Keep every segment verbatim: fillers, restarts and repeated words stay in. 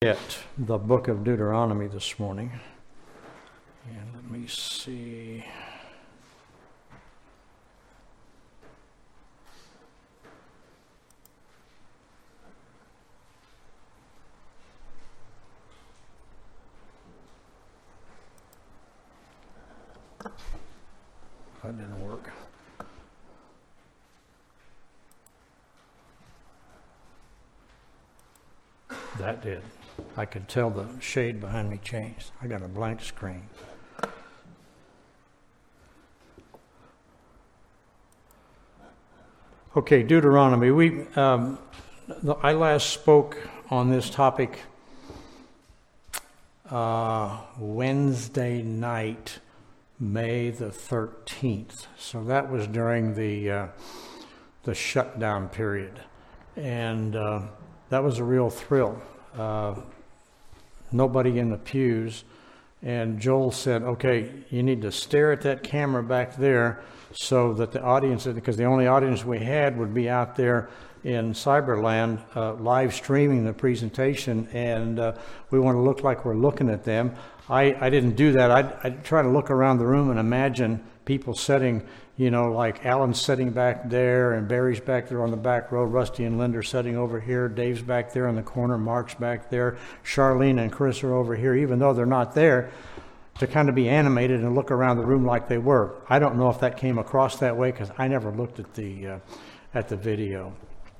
At the book of Deuteronomy this morning. And let me see. That didn't work. That did. I could tell the shade behind me changed. I got a blank screen. Okay, Deuteronomy. We, um, the, I last spoke on this topic uh, Wednesday night, May the thirteenth. So that was during the uh, the shutdown period, and uh, that was a real thrill. Uh, nobody in the pews, and Joel said, okay, you need to stare at that camera back there so that the audience, because the only audience we had would be out there in Cyberland uh, live streaming the presentation, and uh, we want to look like we're looking at them. I, I didn't do that. I'd, I'd try to look around the room and imagine people sitting, you know, like Alan's sitting back there, and Barry's back there on the back row, Rusty and Linda are sitting over here, Dave's back there in the corner, Mark's back there, Charlene and Chris are over here, even though they're not there, to kind of be animated and look around the room like they were. I don't know if that came across that way because I never looked at the uh, at the video.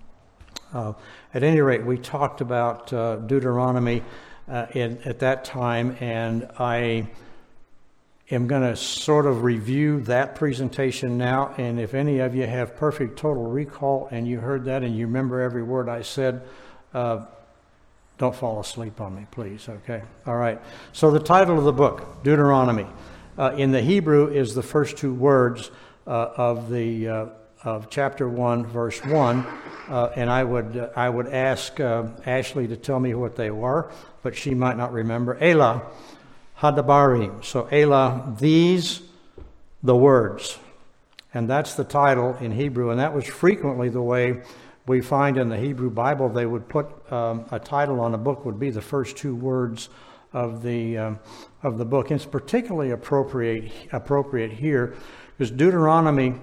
Uh, at any rate, we talked about uh, Deuteronomy uh, in, at that time, and I am going to sort of review that presentation now, and if any of you have perfect total recall and you heard that and you remember every word I said, uh, don't fall asleep on me, please, okay? All right. So the title of the book, Deuteronomy, uh, in the Hebrew is the first two words uh, of the uh, of chapter one, verse one, uh, and I would uh, I would ask uh, Ashley to tell me what they were, but she might not remember. Elah Hadabarim. So Elah, these, the words. And that's the title in Hebrew. And that was frequently the way we find in the Hebrew Bible. They would put um, a title on a book would be the first two words of the um, of the book. And it's particularly appropriate appropriate here because Deuteronomy,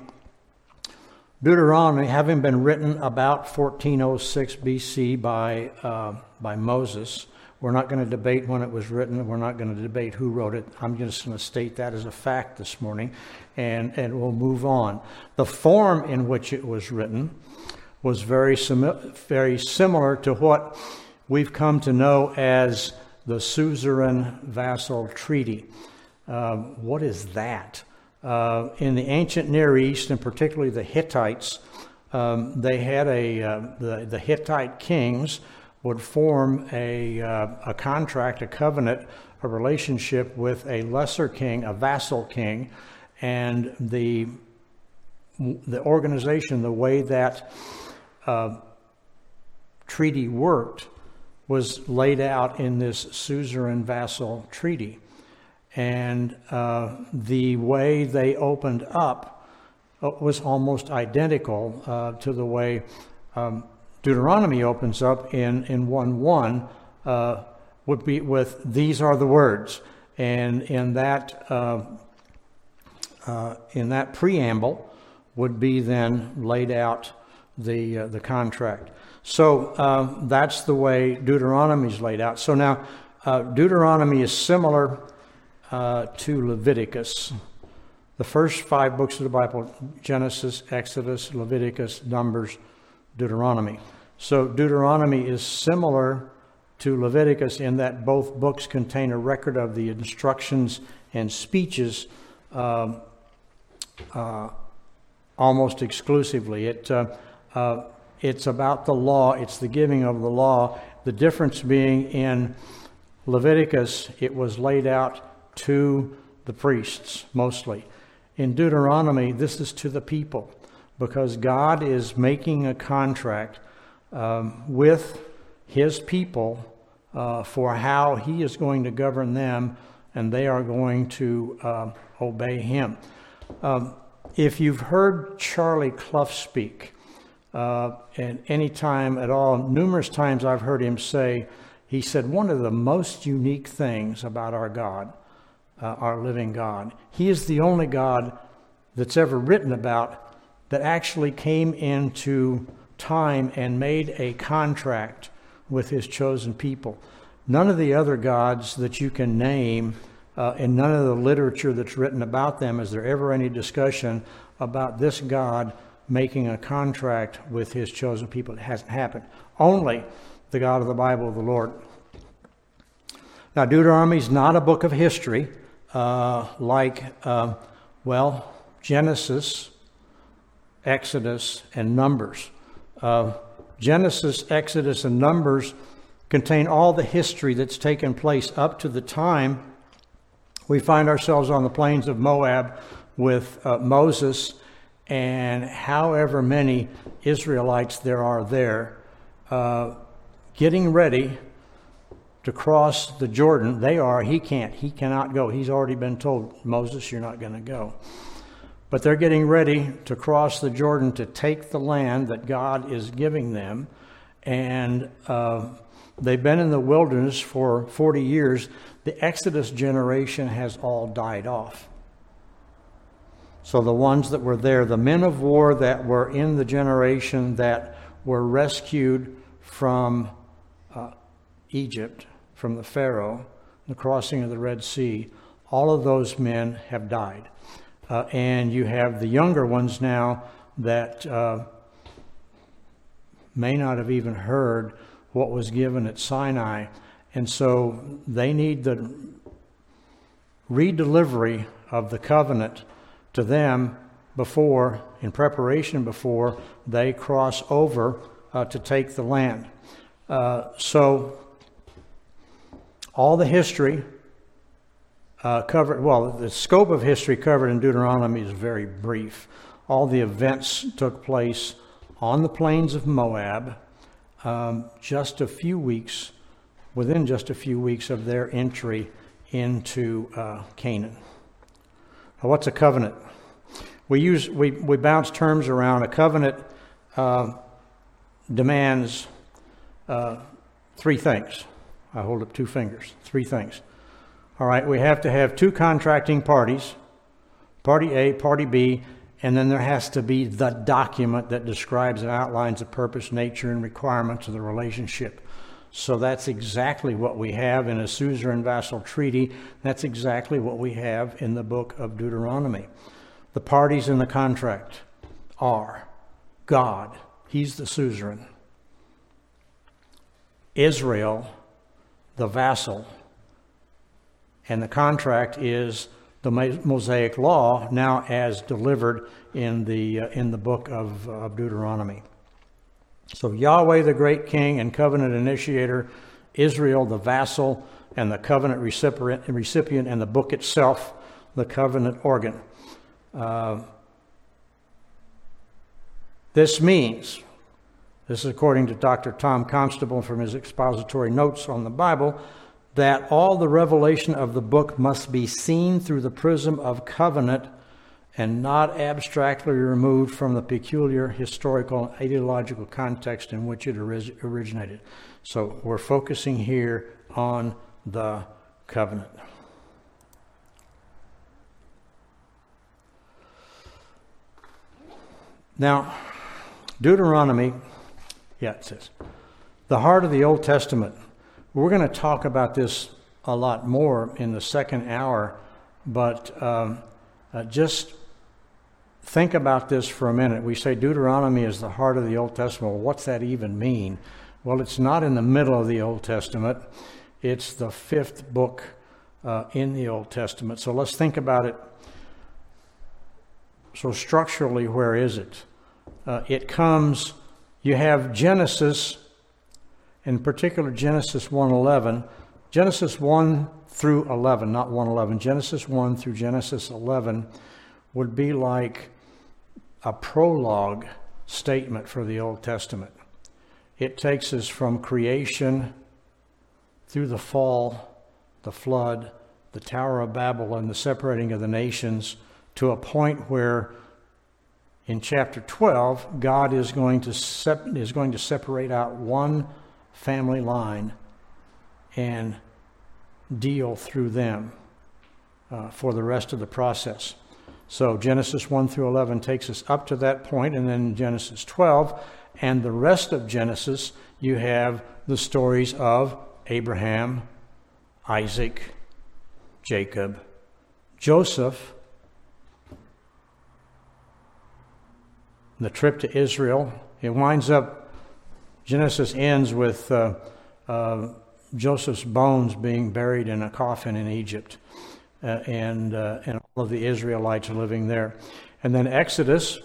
Deuteronomy, having been written about fourteen oh six B C by uh, by Moses. We're not going to debate when it was written. We're not going to debate who wrote it. I'm just going to state that as a fact this morning, and, and we'll move on. The form in which it was written was very, sim- very similar to what we've come to know as the Suzerain Vassal Treaty. Uh, what is that? Uh, in the ancient Near East, and particularly the Hittites, um, they had a uh, the, the Hittite kings would form a, uh, a contract, a covenant, a relationship with a lesser king, a vassal king, and the the organization, the way that uh, treaty worked was laid out in this suzerain vassal treaty. And uh, the way they opened up was almost identical uh, to the way um, Deuteronomy opens up in, in one one, uh, would be with, these are the words. And in that, uh, uh, in that preamble would be then laid out the, uh, the contract. So uh, that's the way Deuteronomy is laid out. So now uh, Deuteronomy is similar uh, to Leviticus. The first five books of the Bible, Genesis, Exodus, Leviticus, Numbers, Deuteronomy. So Deuteronomy is similar to Leviticus in that both books contain a record of the instructions and speeches uh, uh, almost exclusively. It uh, uh, it's about the law. It's the giving of the law. The difference being in Leviticus, it was laid out to the priests mostly. In Deuteronomy, this is to the people, because God is making a contract um, with his people uh, for how he is going to govern them, and they are going to uh, obey him. Um, if you've heard Charlie Clough speak, uh, and any time at all, numerous times I've heard him say, he said one of the most unique things about our God, uh, our living God, he is the only God that's ever written about that actually came into time and made a contract with his chosen people. None of the other gods that you can name, uh, and none of the literature that's written about them, is there ever any discussion about this God making a contract with his chosen people? It hasn't happened. Only the God of the Bible, the Lord. Now, Deuteronomy is not a book of history uh, like, uh, well, Genesis, Exodus, and Numbers. Uh, Genesis, Exodus, and Numbers contain all the history that's taken place up to the time we find ourselves on the plains of Moab with uh, Moses and however many Israelites there are there uh, getting ready to cross the Jordan. They are, he can't, he cannot go. He's already been told, Moses, you're not going to go. But they're getting ready to cross the Jordan to take the land that God is giving them. And uh, they've been in the wilderness for forty years. The Exodus generation has all died off. So the ones that were there, the men of war that were in the generation that were rescued from uh, Egypt, from the Pharaoh, the crossing of the Red Sea, all of those men have died. Uh, and you have the younger ones now that uh, may not have even heard what was given at Sinai. And so they need the redelivery of the covenant to them before, in preparation before they cross over uh, to take the land. Uh, so all the history uh, covered, well, the scope of history covered in Deuteronomy is very brief. All the events took place on the plains of Moab um, just a few weeks, within just a few weeks of their entry into uh, Canaan. Now, what's a covenant? We use we, we bounce terms around. A covenant uh, demands uh, three things. I hold up two fingers. Three things. All right, we have to have two contracting parties, party A, party B, and then there has to be the document that describes and outlines the purpose, nature, and requirements of the relationship. So that's exactly what we have in a suzerain vassal treaty. That's exactly what we have in the book of Deuteronomy. The parties in the contract are God, he's the suzerain; Israel, the vassal, and the contract is the Mosaic law, now as delivered in the uh, in the book of, uh, of Deuteronomy. So Yahweh, the great king and covenant initiator; Israel, the vassal and the covenant recipient, recipient and the book itself, the covenant organ. Uh, this means, this is according to Doctor Tom Constable from his expository notes on the Bible, that all the revelation of the book must be seen through the prism of covenant and not abstractly removed from the peculiar historical and ideological context in which it orig- originated. So we're focusing here on the covenant. Now, Deuteronomy, yeah, it says, the heart of the Old Testament. We're going to talk about this a lot more in the second hour, but um, uh, just think about this for a minute. We say Deuteronomy is the heart of the Old Testament. Well, what's that even mean? Well, it's not in the middle of the Old Testament. It's the fifth book uh, in the Old Testament. So let's think about it. So structurally, where is it? Uh, it comes, you have Genesis, in particular Genesis one eleven. Genesis one through eleven, not one eleven. Genesis one through Genesis eleven would be like a prologue statement for the Old Testament. It takes us from creation through the fall, the flood, the Tower of Babel, and the separating of the nations to a point where in chapter twelve, God is going to sep- is going to separate out one family line and deal through them uh, for the rest of the process. So Genesis one through eleven takes us up to that point, and then Genesis twelve, and the rest of Genesis, you have the stories of Abraham, Isaac, Jacob, Joseph, the trip to Israel. It winds up, Genesis ends with uh, uh, Joseph's bones being buried in a coffin in Egypt, uh, and uh, and all of the Israelites living there. And then Exodus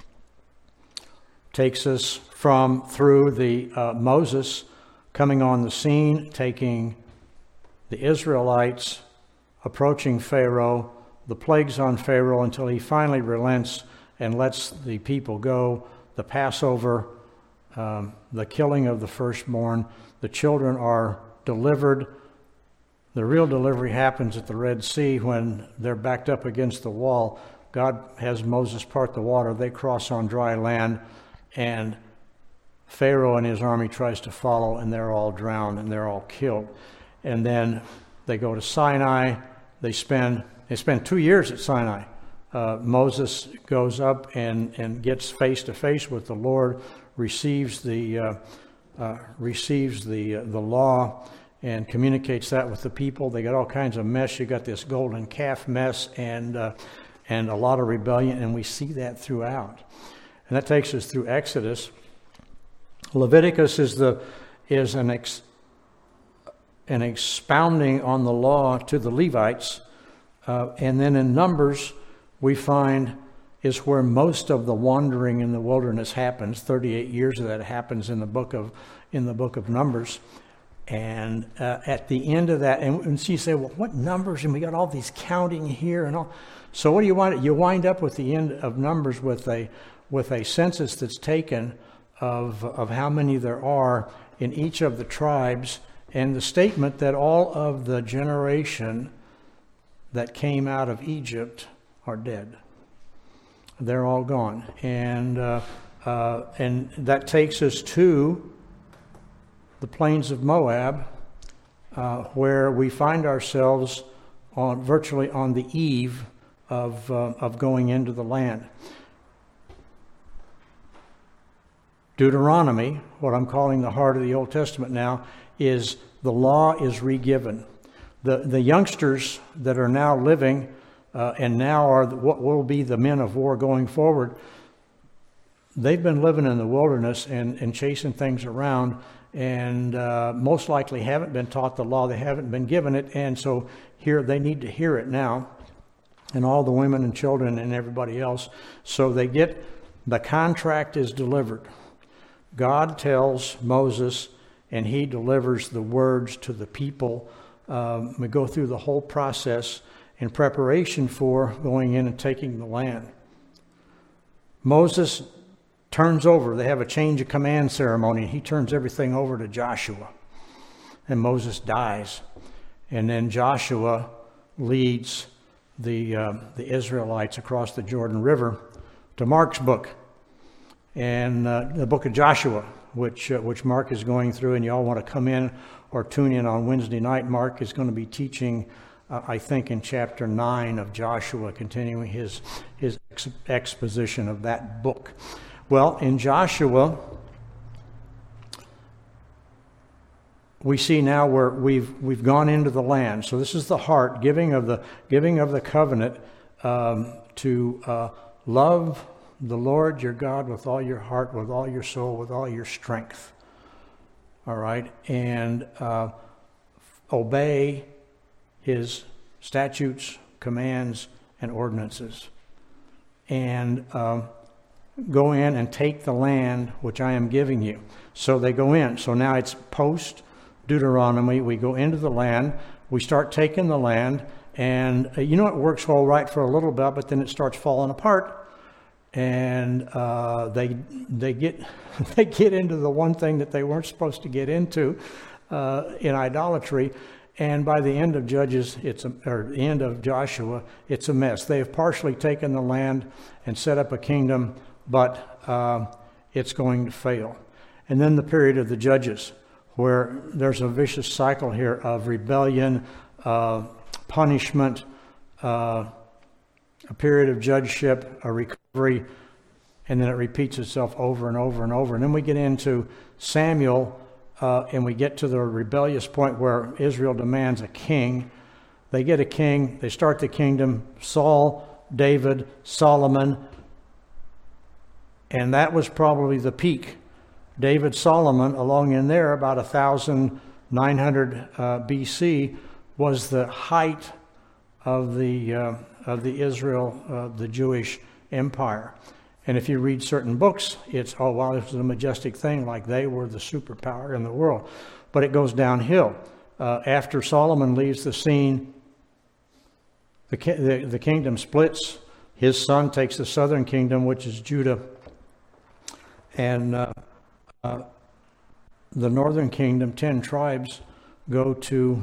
takes us from through the uh, Moses coming on the scene, taking the Israelites, approaching Pharaoh, the plagues on Pharaoh until he finally relents and lets the people go, the Passover, um, the killing of the firstborn. The children are delivered. The real delivery happens at the Red Sea when they're backed up against the wall. God has Moses part the water. They cross on dry land, and Pharaoh and his army tries to follow, and they're all drowned and they're all killed. And then they go to Sinai. They spend they spend two years at Sinai. Uh, Moses goes up and, and gets face to face with the Lord, receives the uh, uh, receives the uh, the law, and communicates that with the people. They got all kinds of mess. You got this golden calf mess, and uh, and a lot of rebellion, and we see that throughout. And that takes us through Exodus. Leviticus is the is an ex, an expounding on the law to the Levites, uh, and then in Numbers we find is where most of the wandering in the wilderness happens. Thirty-eight years of that happens in the book of in the book of Numbers, and uh, at the end of that, and, and so you say, well, what numbers? And we got all these counting here and all. So what do you wind? You wind up with the end of Numbers with a with a census that's taken of of how many there are in each of the tribes, and the statement that all of the generation that came out of Egypt are dead. They're all gone, and uh, uh, and that takes us to the plains of Moab, uh, where we find ourselves on virtually on the eve of uh, of going into the land. Deuteronomy, what I'm calling the heart of the Old Testament now, is the law is re-given. The, the youngsters that are now living uh, and now are what will be the men of war going forward, they've been living in the wilderness and, and chasing things around, and uh, most likely haven't been taught the law. They haven't been given it, and so here they need to hear it now, and all the women and children and everybody else. So they get, the contract is delivered. God tells Moses, and he delivers the words to the people. Um, we go through the whole process in preparation for going in and taking the land. Moses turns over. They have a change of command ceremony. He turns everything over to Joshua. And Moses dies. And then Joshua leads the, uh, the Israelites across the Jordan River to Mark's book. And uh, the book of Joshua, which uh, which Mark is going through, and you all want to come in or tune in on Wednesday night. Mark is going to be teaching, uh, I think, in chapter nine of Joshua, continuing his his ex- exposition of that book. Well, in Joshua, we see now where we've we've gone into the land. So this is the heart, giving of the giving of the covenant um, to uh, love the Lord your God with all your heart, with all your soul, with all your strength. All right? And uh, obey his statutes, commands, and ordinances. And um, go in and take the land which I am giving you. So they go in. So now it's post-Deuteronomy. We go into the land. We start taking the land. And uh, you know, it works all right for a little bit, but then it starts falling apart. And uh, they they get they get into the one thing that they weren't supposed to get into uh, in idolatry, and by the end of Judges, it's a, or the end of Joshua, it's a mess. They have partially taken the land and set up a kingdom, but uh, it's going to fail. And then the period of the Judges, where there's a vicious cycle here of rebellion, uh, punishment, uh, a period of judgeship, a recovery, and then it repeats itself over and over and over. And then we get into Samuel, uh, and we get to the rebellious point where Israel demands a king. They get a king, they start the kingdom, Saul, David, Solomon, and that was probably the peak. David, Solomon, along in there, about one thousand nine hundred uh, B C, was the height of the uh, of the Israel, uh, the Jewish empire. And if you read certain books, it's, oh, wow, this was a majestic thing, like they were the superpower in the world. But it goes downhill. Uh, after Solomon leaves the scene, the, the, the kingdom splits. His son takes the southern kingdom, which is Judah, and uh, uh, the northern kingdom, ten tribes, go to,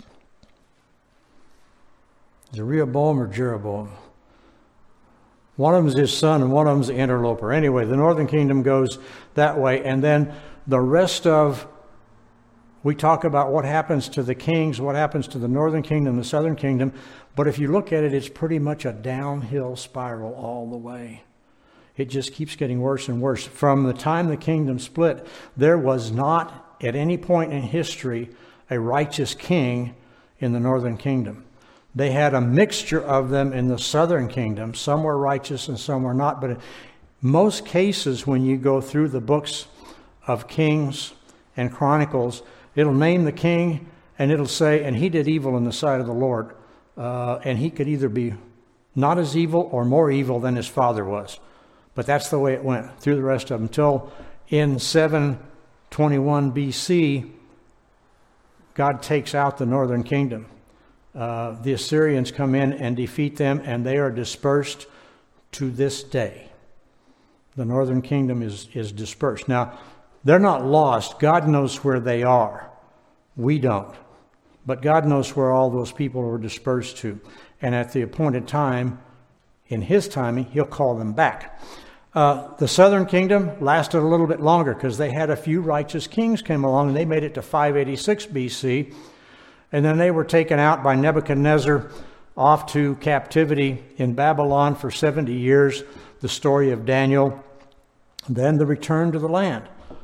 is it Rehoboam or Jeroboam? One of them is his son, and one of them is the interloper. Anyway, the northern kingdom goes that way, and then the rest of, we talk about what happens to the kings, what happens to the northern kingdom, the southern kingdom, but if you look at it, it's pretty much a downhill spiral all the way. It just keeps getting worse and worse. From the time the kingdom split, there was not, at any point in history, a righteous king in the northern kingdom. They had a mixture of them in the southern kingdom. Some were righteous and some were not. But in most cases, when you go through the books of Kings and Chronicles, it'll name the king and it'll say, and he did evil in the sight of the Lord. Uh, and he could either be not as evil or more evil than his father was. But that's the way it went through the rest of them. Until in seven twenty-one B C, God takes out the northern kingdom. Uh, the Assyrians come in and defeat them, and they are dispersed to this day. The northern kingdom is, is dispersed. Now, they're not lost. God knows where they are. We don't. But God knows where all those people were dispersed to. And at the appointed time, in his timing, he'll call them back. Uh, the southern kingdom lasted a little bit longer because they had a few righteous kings came along, and they made it to five eighty-six B C. And then they were taken out by Nebuchadnezzar off to captivity in Babylon for seventy years, the story of Daniel. Then the return to the land.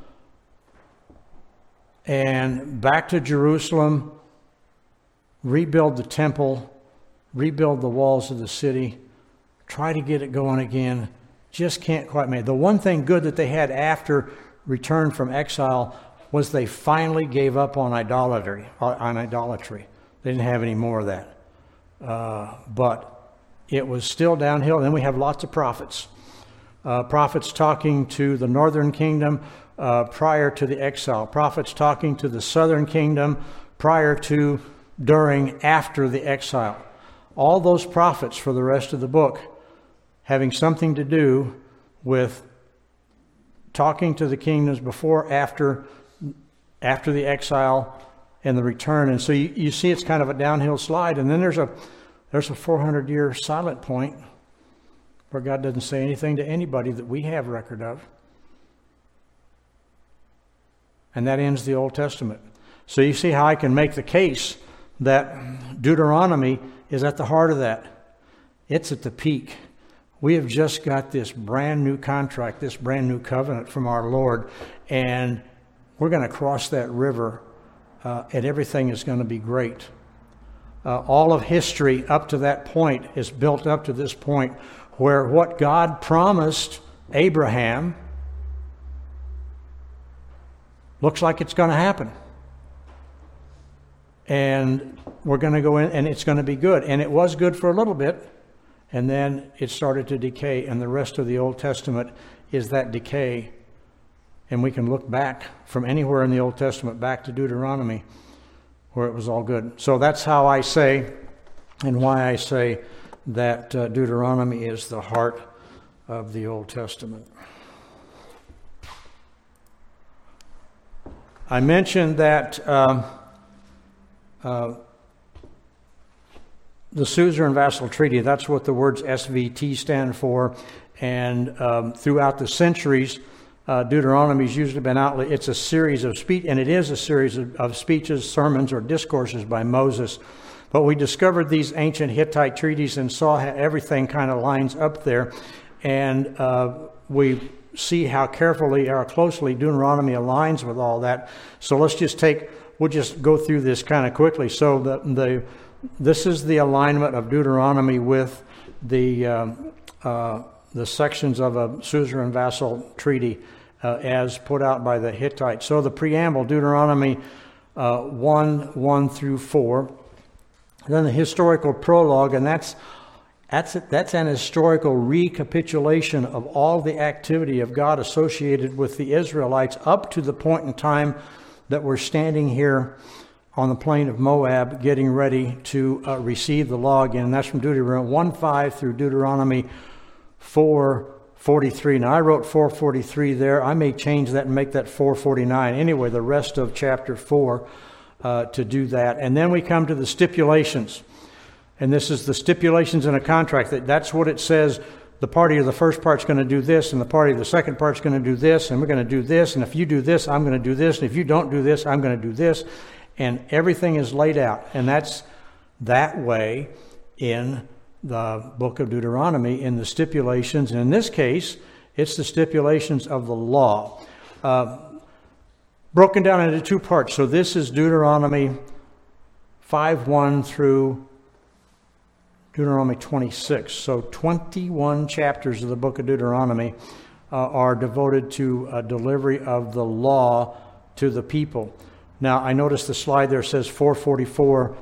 And back to Jerusalem, rebuild the temple, rebuild the walls of the city, try to get it going again. Just can't quite make it. The one thing good that they had after return from exile was they finally gave up on idolatry. On idolatry, they didn't have any more of that. Uh, but it was still downhill. And then we have lots of prophets. Uh, prophets talking to the northern kingdom uh, prior to the exile. Prophets talking to the southern kingdom prior to, during, after the exile. All those prophets for the rest of the book having something to do with talking to the kingdoms before, after, after the exile and the return. And so you, you see it's kind of a downhill slide. And then there's a there's a four hundred year silent point where God doesn't say anything to anybody that we have record of. And that ends the Old Testament. So you see how I can make the case that Deuteronomy is at the heart of that. It's at the peak. We have just got this brand new contract, this brand new covenant from our Lord, and we're going to cross that river, uh, and everything is going to be great. Uh, all of history up to that point is built up to this point where what God promised Abraham looks like it's going to happen. And we're going to go in, and it's going to be good. And it was good for a little bit, and then it started to decay. And the rest of the Old Testament is that decay. And we can look back from anywhere in the Old Testament back to Deuteronomy where it was all good. So that's how I say, and why I say that uh, Deuteronomy is the heart of the Old Testament. I mentioned that um, uh, the Suzerain Vassal Treaty, that's what the words S V T stand for. And um, throughout the centuries, Uh, Deuteronomy's usually been out. It's a series of speech, and it is a series of, of speeches, sermons, or discourses by Moses. But we discovered these ancient Hittite treaties and saw how everything kind of lines up there. And uh, we see how carefully or closely Deuteronomy aligns with all that. So let's just take, we'll just go through this kind of quickly. So the, the this is the alignment of Deuteronomy with the uh, uh, the sections of a suzerain vassal treaty uh, as put out by the Hittites. So the preamble, Deuteronomy uh, one, one through four. Then the historical prologue, and that's that's that's an historical recapitulation of all the activity of God associated with the Israelites up to the point in time that we're standing here on the plain of Moab, getting ready to uh, receive the law again. And that's from Deuteronomy one five through Deuteronomy four forty-three. Now I wrote four forty-three there. I may change that and make that four forty-nine. Anyway, the rest of chapter four. Uh, to do that. And then we come to the stipulations. And this is the stipulations in a contract. That That's what it says. The party of the first part's going to do this, and the party of the second part's going to do this, and we're going to do this, and if you do this, I'm going to do this, and if you don't do this, I'm going to do this. And everything is laid out. And that's that way in the book of Deuteronomy, in the stipulations. And in this case, it's the stipulations of the law. Uh, Broken down into two parts. So this is Deuteronomy five one through Deuteronomy twenty-six. So twenty-one chapters of the book of Deuteronomy uh, are devoted to a delivery of the law to the people. Now, I noticed the slide there says four forty-four.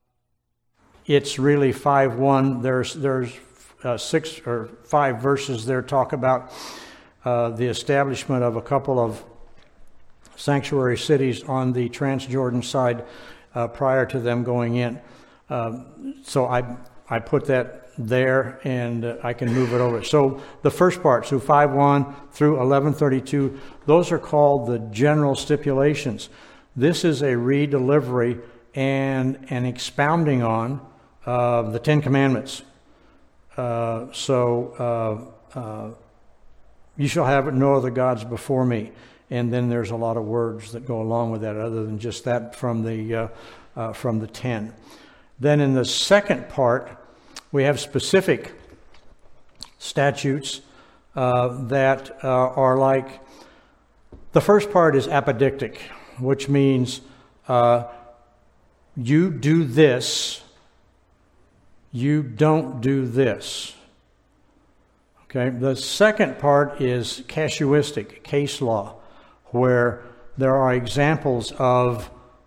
It's really five one. There's there's uh, six or five verses there talk about uh, the establishment of a couple of sanctuary cities on the Transjordan side uh, prior to them going in. Um, so I I put that there, and uh, I can move it over. So the first part, so five one through eleven thirty-two, those are called the general stipulations. This is a redelivery and an expounding on uh, the Ten Commandments. Uh, so uh, uh, you shall have no other gods before me. And then there's a lot of words that go along with that, other than just that from the uh, uh, from the ten. Then in the second part, we have specific statutes uh, that uh, are like, the first part is apodictic, which means uh, you do this, you don't do this. Okay. The second part is casuistic, case law, where there are examples of,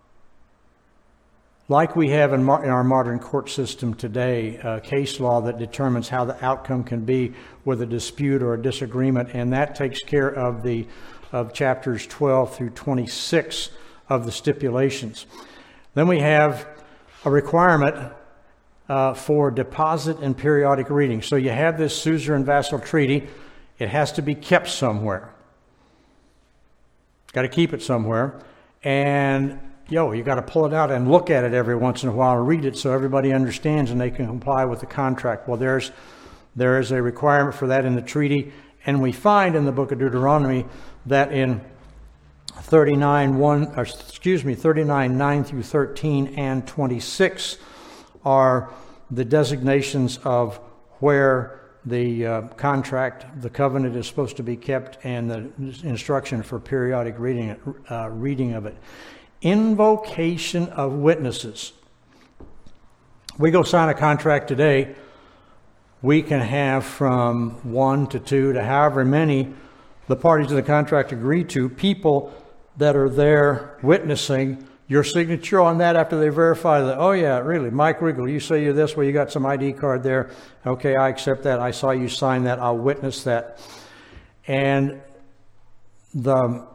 like we have in, mar- in our modern court system today, uh, case law that determines how the outcome can be with a dispute or a disagreement, and that takes care of the of chapters twelve through twenty-six of the stipulations. Then we have a requirement uh, for deposit and periodic reading. So you have this suzerain vassal treaty. It has to be kept somewhere. Got to keep it somewhere, and yo, you got to pull it out and look at it every once in a while, read it so everybody understands and they can comply with the contract. Well, there's there is a requirement for that in the treaty, and we find in the book of Deuteronomy that in thirty-nine one, or excuse me, thirty-nine nine through thirteen and twenty-six are the designations of where the uh, contract, the covenant is supposed to be kept, and the instruction for periodic reading, uh, reading of it. Invocation of witnesses. We go sign a contract today, we can have from one to two to however many the parties to the contract agree to, people that are there witnessing your signature on that after they verify that, oh yeah, really, Mike Riggle, you say you're this, well, you got some I D card there. Okay, I accept that. I saw you sign that. I'll witness that. And the,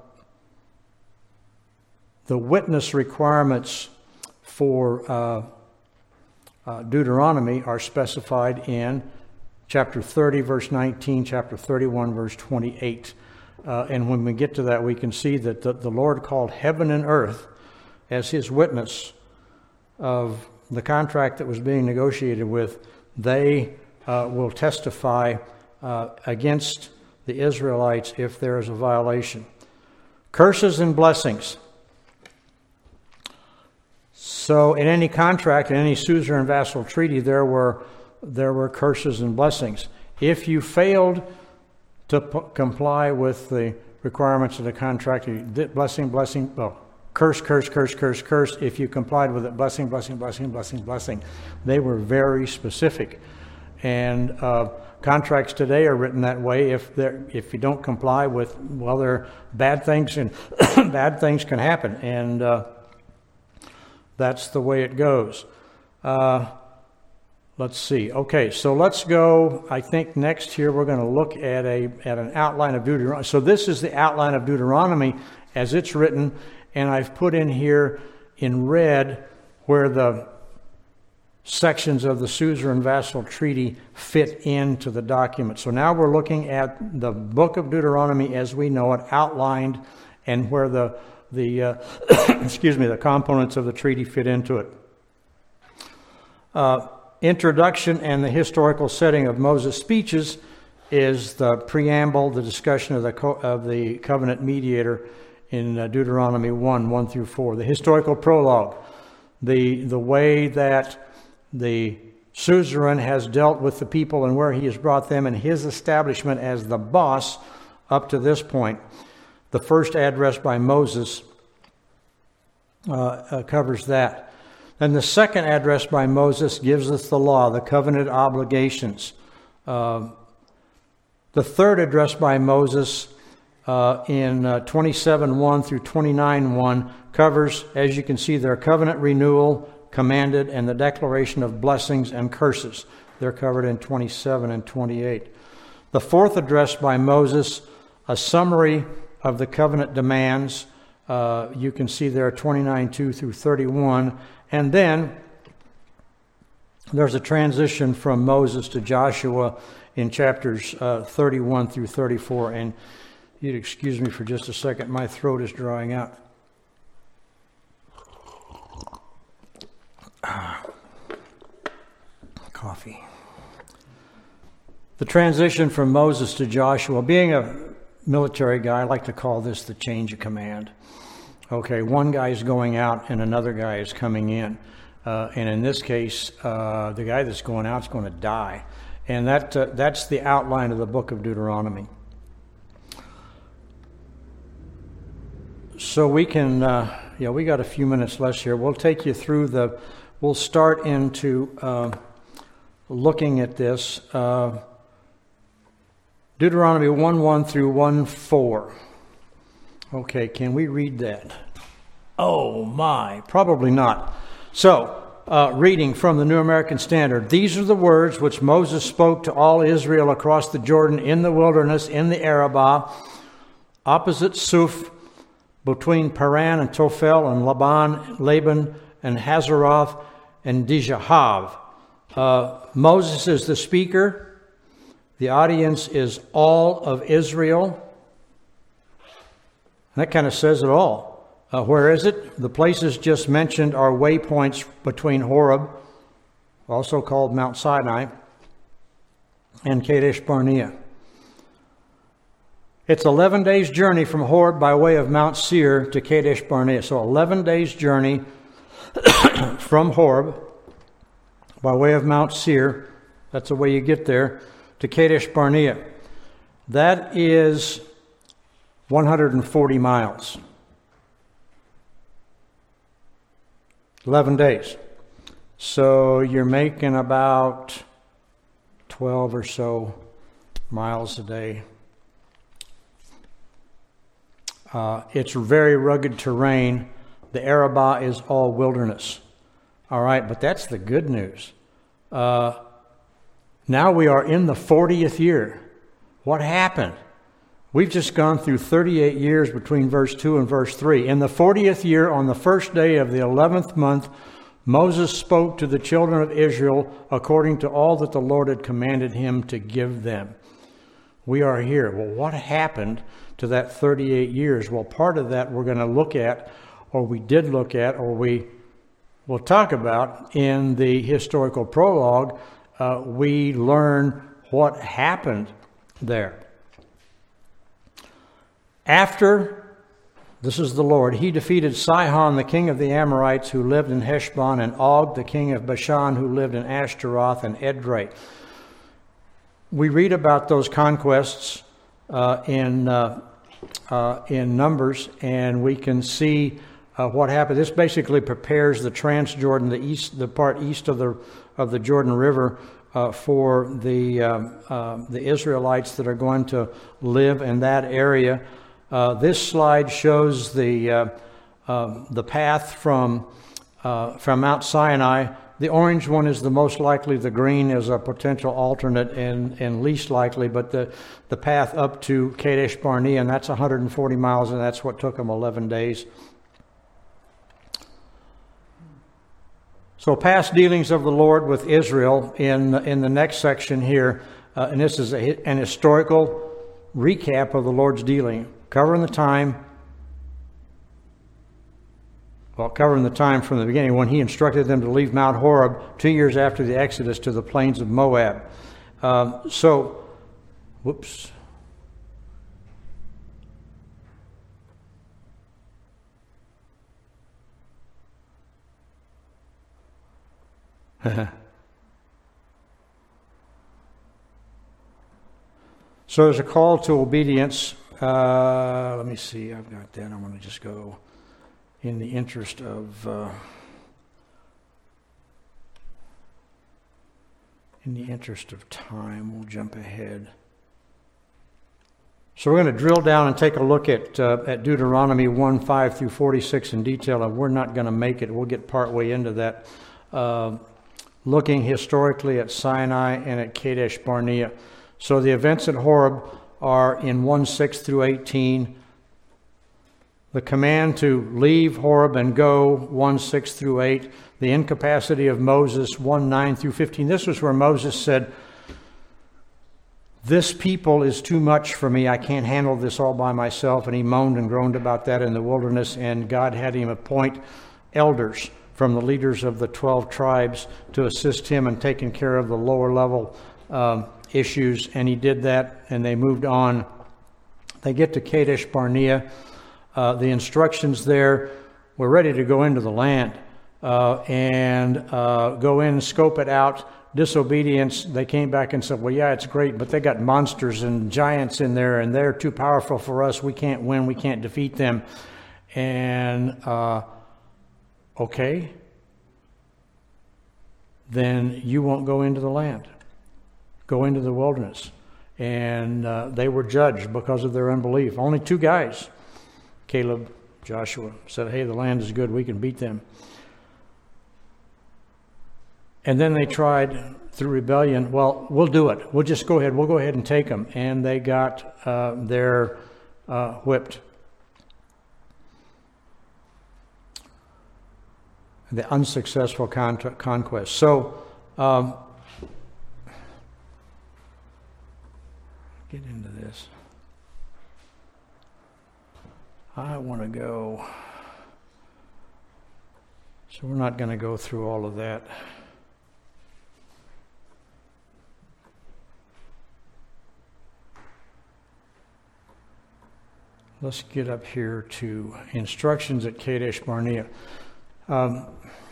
the witness requirements for uh, uh, Deuteronomy are specified in chapter thirty, verse nineteen, chapter thirty-one, verse twenty-eight. Uh, and when we get to that, we can see that the, the Lord called heaven and earth as his witness of the contract that was being negotiated with. They uh, will testify uh, against the Israelites if there is a violation. Curses and blessings. So in any contract, in any suzerain vassal treaty, there were there were curses and blessings. If you failed to p- comply with the requirements of the contract, blessing, blessing, well, curse, curse, curse, curse, curse. If you complied with it, blessing, blessing, blessing, blessing, blessing. They were very specific. And uh, contracts today are written that way. If they're, if you don't comply with, well, there are bad things, and bad things can happen. And uh, that's the way it goes. Uh, let's see. Okay, so let's go. I think next here we're going to look at a at an outline of Deuteronomy. So this is the outline of Deuteronomy as it's written, and I've put in here in red where the sections of the suzerain vassal treaty fit into the document. So now we're looking at the book of Deuteronomy as we know it, outlined, and where the the uh, excuse me the components of the treaty fit into it. Uh, introduction and the historical setting of Moses' speeches is the preamble, the discussion of the co- of the covenant mediator in uh, Deuteronomy one, one through four. The historical prologue, the the way that the suzerain has dealt with the people and where he has brought them and his establishment as the boss up to this point. The first address by Moses uh, uh, covers that. And the second address by Moses gives us the law, the covenant obligations. Uh, the third address by Moses uh, in uh, twenty-seven one through twenty-nine one covers, as you can see there, covenant renewal, commanded, and the declaration of blessings and curses. They're covered in twenty-seven and twenty-eight. The fourth address by Moses, a summary of the covenant demands. Uh, you can see there twenty-nine two through thirty-one. And then there's a transition from Moses to Joshua in chapters uh, thirty-one through thirty-four. And you'd excuse me for just a second. My throat is drying out. Coffee. The transition from Moses to Joshua. Being a military guy, I like to call this the change of command. Okay, one guy is going out and another guy is coming in. Uh, and in this case, uh, the guy that's going out is going to die. And that uh, that's the outline of the book of Deuteronomy. So we can, uh, yeah, we got a few minutes left here. We'll take you through the, we'll start into uh, looking at this. Uh, Deuteronomy one one through one four. Okay, can we read that? Oh my, probably not. So, uh, reading from the New American Standard. These are the words which Moses spoke to all Israel across the Jordan in the wilderness in the Arabah, opposite Suf, between Paran and Tophel and Laban, Laban and Hazeroth and Dijahav. Uh, Moses is the speaker. The audience is all of Israel. That kind of says it all. Uh, where is it? The places just mentioned are waypoints between Horeb, also called Mount Sinai, and Kadesh Barnea. It's eleven days' journey from Horeb by way of Mount Seir to Kadesh Barnea. So eleven days' journey from Horeb by way of Mount Seir. That's the way you get there, to Kadesh Barnea. That is one hundred forty miles. eleven days. So you're making about twelve or so miles a day. Uh, it's very rugged terrain. The Arabah is all wilderness. All right, but that's the good news. Uh, now we are in the fortieth year. What happened? We've just gone through thirty-eight years between verse two and verse three. In the fortieth year, on the first day of the eleventh month, Moses spoke to the children of Israel according to all that the Lord had commanded him to give them. We are here. Well, what happened to that thirty-eight years? Well, part of that we're going to look at, or we did look at, or we will talk about in the historical prologue. Uh, we learn what happened there. After, this is the Lord, he defeated Sihon, the king of the Amorites, who lived in Heshbon, and Og, the king of Bashan, who lived in Ashtaroth and Edrei. We read about those conquests uh, in uh, uh, in Numbers, and we can see uh, what happened. This basically prepares the Transjordan, the east, the part east of the of the Jordan River, uh, for the um, uh, the Israelites that are going to live in that area. Uh, this slide shows the uh, uh, the path from uh, from Mount Sinai. The orange one is the most likely. The green is a potential alternate and, and least likely. But the, the path up to Kadesh Barnea, and that's one hundred forty miles, and that's what took them eleven days. So past dealings of the Lord with Israel in, in the next section here. Uh, and this is a, an historical recap of the Lord's dealing, covering the time. Well, covering the time from the beginning when he instructed them to leave Mount Horeb two years after the Exodus to the plains of Moab. Um, so, whoops. So there's a call to obedience. Uh, let me see. I've got that. I'm going to just go. In the interest of uh, in the interest of time, we'll jump ahead. So we're going to drill down and take a look at uh, at Deuteronomy one, five through forty-six in detail, and we're not going to make it. We'll get partway into that, uh, looking historically at Sinai and at Kadesh Barnea. So the events at Horeb are in one, six through eighteen. The command to leave Horeb and go, one, six through eight. The incapacity of Moses, one, nine through fifteen. This was where Moses said, this people is too much for me. I can't handle this all by myself. And he moaned and groaned about that in the wilderness. And God had him appoint elders from the leaders of the twelve tribes to assist him in taking care of the lower level um, issues. And he did that, and they moved on. They get to Kadesh Barnea. Uh, the instructions there, we're ready to go into the land uh, and uh, go in and scope it out. Disobedience, they came back and said, well, yeah, it's great, but they got monsters and giants in there, and they're too powerful for us. We can't win. We can't defeat them. And, uh, okay, then you won't go into the land. Go into the wilderness. And uh, they were judged because of their unbelief. Only two guys. Caleb, Joshua, said, hey, the land is good. We can beat them. And then they tried through rebellion, well, we'll do it. We'll just go ahead. We'll go ahead and take them. And they got uh, their uh, whipped. The unsuccessful con- conquest. So, um, get into this. I want to go, so we're not going to go through all of that. Let's get up here to instructions at Kadesh Barnea. Um,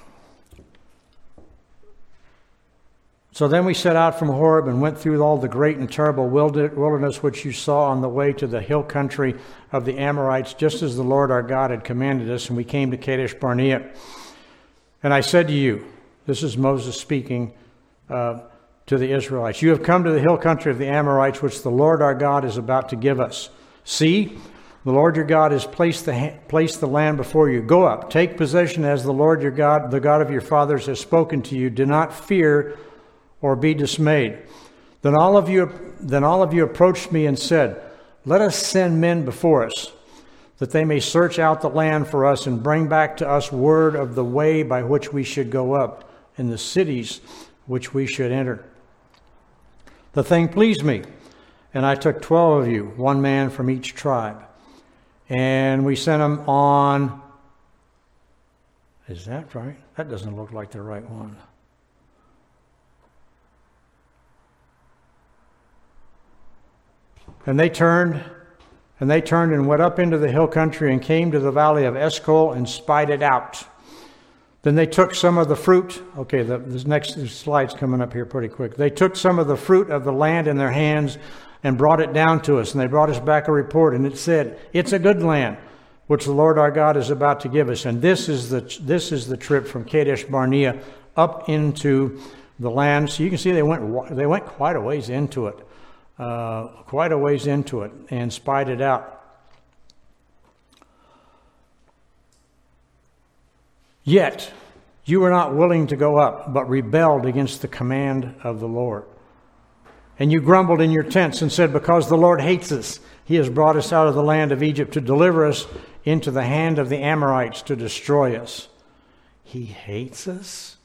So then we set out from Horeb and went through all the great and terrible wilderness which you saw on the way to the hill country of the Amorites, just as the Lord our God had commanded us, and we came to Kadesh Barnea. And I said to you, this is Moses speaking uh, to the Israelites, you have come to the hill country of the Amorites, which the Lord our God is about to give us. See, the Lord your God has placed the, placed the land before you. Go up, take possession as the Lord your God, the God of your fathers, has spoken to you. Do not fear or be dismayed. Then all of you, then all of you approached me and said, let us send men before us, that they may search out the land for us and bring back to us word of the way by which we should go up, and the cities which we should enter. The thing pleased me, and I took twelve of you, one man from each tribe, and we sent them on. Is that right? That doesn't look like the right one. And they turned And they turned and went up into the hill country and came to the valley of Eshcol and spied it out. Then they took some of the fruit. Okay, the, this next slide's coming up here pretty quick. They took some of the fruit of the land in their hands and brought it down to us. And they brought us back a report, and it said, "It's a good land, which the Lord our God is about to give us." And this is the this is the trip from Kadesh Barnea up into the land. So you can see they went they went quite a ways into it, uh, quite a ways into it, and spied it out. Yet you were not willing to go up, but rebelled against the command of the Lord. And you grumbled in your tents and said, "Because the Lord hates us, He has brought us out of the land of Egypt to deliver us into the hand of the Amorites to destroy us." He hates us?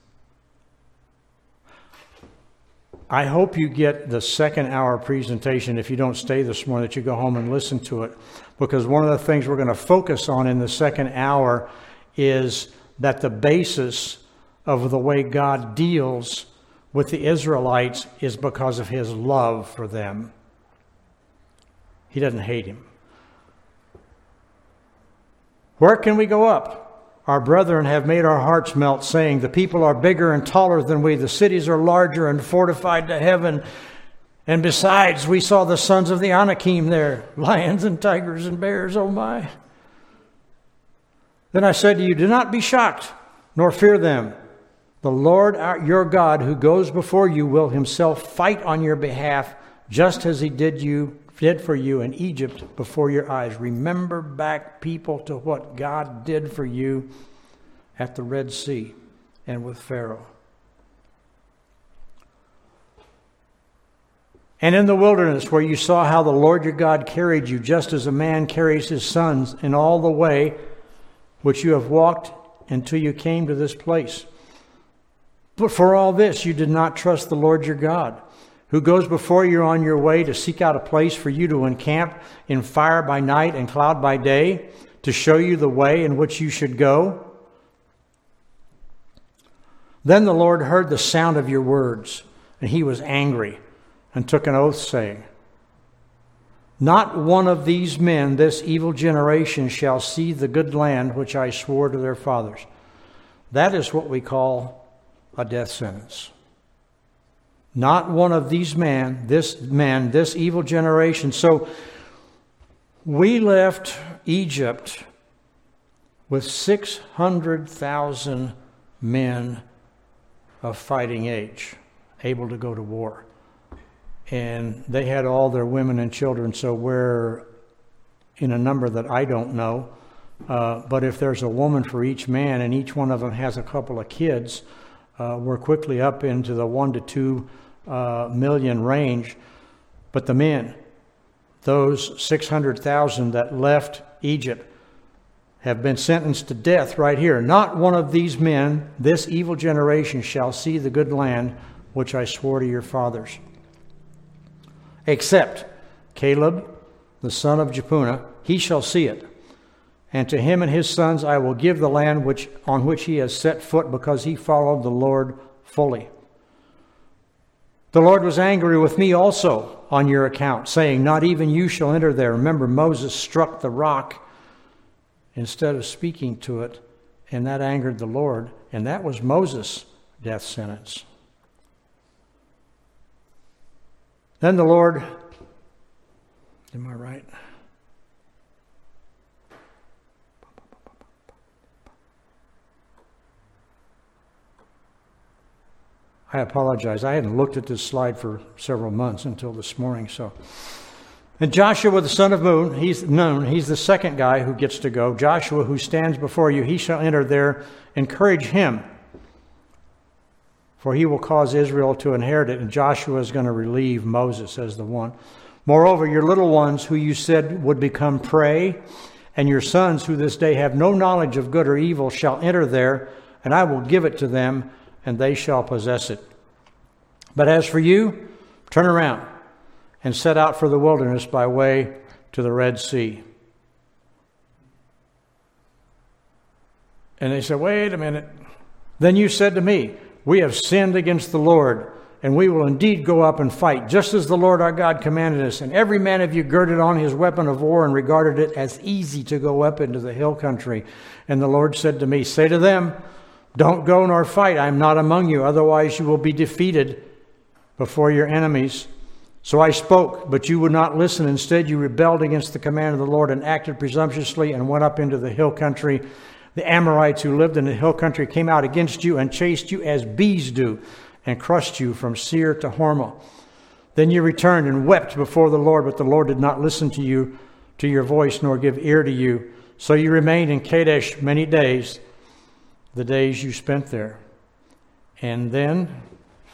I hope you get the second hour presentation, if you don't stay this morning, that you go home and listen to it. Because one of the things we're going to focus on in the second hour is that the basis of the way God deals with the Israelites is because of His love for them. He doesn't hate him. Where can we go up? Our brethren have made our hearts melt, saying, "The people are bigger and taller than we. The cities are larger and fortified to heaven. And besides, we saw the sons of the Anakim there, lions and tigers and bears, oh my." Then I said to you, "Do not be shocked, nor fear them. The Lord our, your God, who goes before you, will Himself fight on your behalf, just as He did you did for you in Egypt before your eyes." Remember back, people, to what God did for you at the Red Sea and with Pharaoh. "And in the wilderness, where you saw how the Lord your God carried you, just as a man carries his sons, in all the way which you have walked until you came to this place. But for all this you did not trust the Lord your God, who goes before you on your way to seek out a place for you to encamp in fire by night and cloud by day, to show you the way in which you should go. Then the Lord heard the sound of your words, and He was angry and took an oath, saying, 'Not one of these men, this evil generation, shall see the good land which I swore to their fathers.'" That is what we call a death sentence. Not one of these men, this men, this evil generation. So we left Egypt with six hundred thousand men of fighting age, able to go to war. And they had all their women and children, so we're in a number that I don't know. Uh, but if there's a woman for each man and each one of them has a couple of kids, uh, we're quickly up into the one to two uh, million range. But the men, those six hundred thousand that left Egypt, have been sentenced to death right here. "Not one of these men, this evil generation, shall see the good land which I swore to your fathers, except Caleb, the son of Jephunneh, he shall see it. And to him and his sons I will give the land which on which he has set foot, because he followed the Lord fully. The Lord was angry with me also on your account, saying, 'Not even you shall enter there.'" Remember, Moses struck the rock instead of speaking to it, and that angered the Lord, and that was Moses' death sentence. Then the Lord, am I right? I apologize. I hadn't looked at this slide for several months until this morning. So, and Joshua the son of Nun, he's known. He's the second guy who gets to go. "Joshua, who stands before you, he shall enter there. Encourage him, for he will cause Israel to inherit it." And Joshua is going to relieve Moses as the one. "Moreover, your little ones, who you said would become prey, and your sons, who this day have no knowledge of good or evil, shall enter there, and I will give it to them, and they shall possess it. But as for you, turn around and set out for the wilderness by way to the Red Sea." And they said, "Wait a minute. Then you said to me, 'We have sinned against the Lord and we will indeed go up and fight, just as the Lord our God commanded us. And every man of you girded on his weapon of war and regarded it as easy to go up into the hill country. And the Lord said to me, say to them, don't go nor fight. I am not among you. Otherwise you will be defeated before your enemies. So I spoke, but you would not listen. Instead, you rebelled against the command of the Lord and acted presumptuously and went up into the hill country. The Amorites who lived in the hill country came out against you and chased you as bees do, and crushed you from Seir to Hormah. Then you returned and wept before the Lord, but the Lord did not listen to you, to your voice, nor give ear to you. So you remained in Kadesh many days, the days you spent there. And then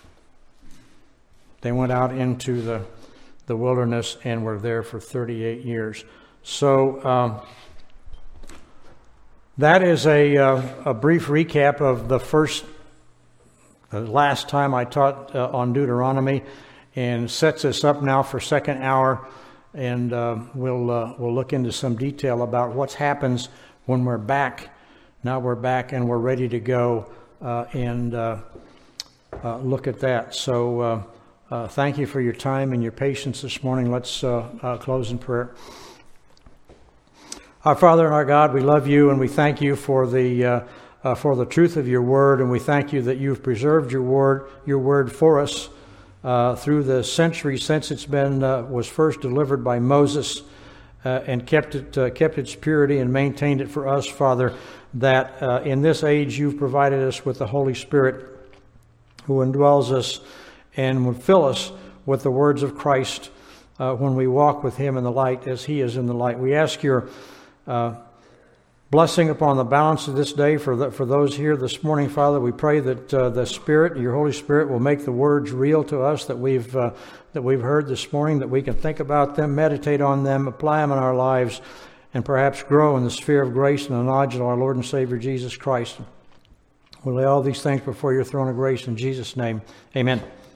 they went out into the, the wilderness and were there for thirty-eight years. So um, that is a, uh, a brief recap of the first The last time I taught uh, on Deuteronomy, and sets us up now for second hour, and uh, we'll uh, we'll look into some detail about what happens when we're back. Now we're back and we're ready to go uh, and uh, uh, look at that. So uh, uh, thank you for your time and your patience this morning. Let's uh, uh, close in prayer. Our Father and our God, we love you and we thank you for the uh, Uh, for the truth of your word, and we thank you that you've preserved your word, your word for us uh, through the centuries since it's been uh, was first delivered by Moses, uh, and kept it uh, kept its purity and maintained it for us, Father. That uh, in this age you've provided us with the Holy Spirit, who indwells us and will fill us with the words of Christ uh, when we walk with Him in the light, as He is in the light. We ask your Uh, blessing upon the balance of this day for the, for those here this morning, Father. We pray that uh, the Spirit, your Holy Spirit, will make the words real to us that we've uh, that we've heard this morning, that we can think about them, meditate on them, apply them in our lives, and perhaps grow in the sphere of grace and the knowledge of our Lord and Savior Jesus Christ. We lay all these things before your throne of grace in Jesus' name. Amen.